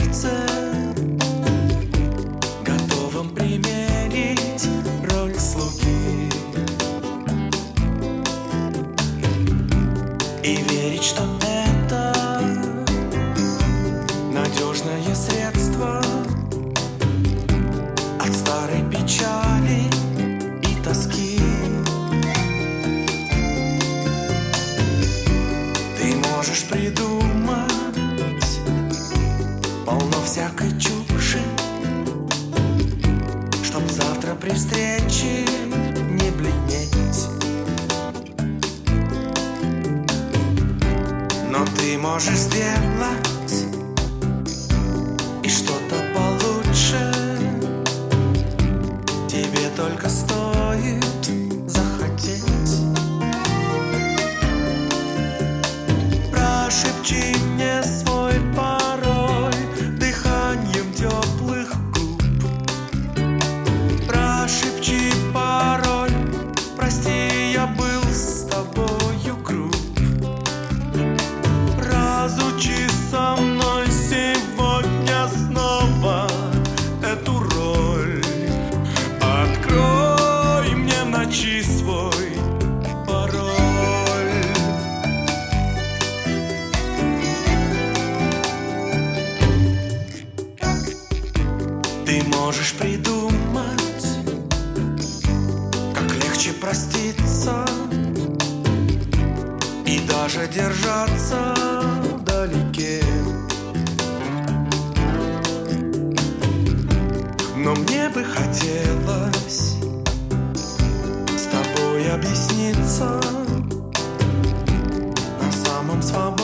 сердце, готовым примерить роль слуги и верить, что это надежное средство от старой печали и тоски. Ты можешь придумать полно всякой чуши, чтоб завтра при встрече не бледнеть. Но ты можешь сделать и что-то получше. Тебе только стоит захотеть. Прошепчи мне свой пароль дыханием теплых губ. Прошепчи пароль, прости, я был с тобою груб. Разучи со мной сегодня снова эту роль. Открой мне в ночи свой пароль. Ты можешь придумать, как легче проститься и даже держаться вдалеке. Но мне бы хотелось с тобой объясниться на самом свободном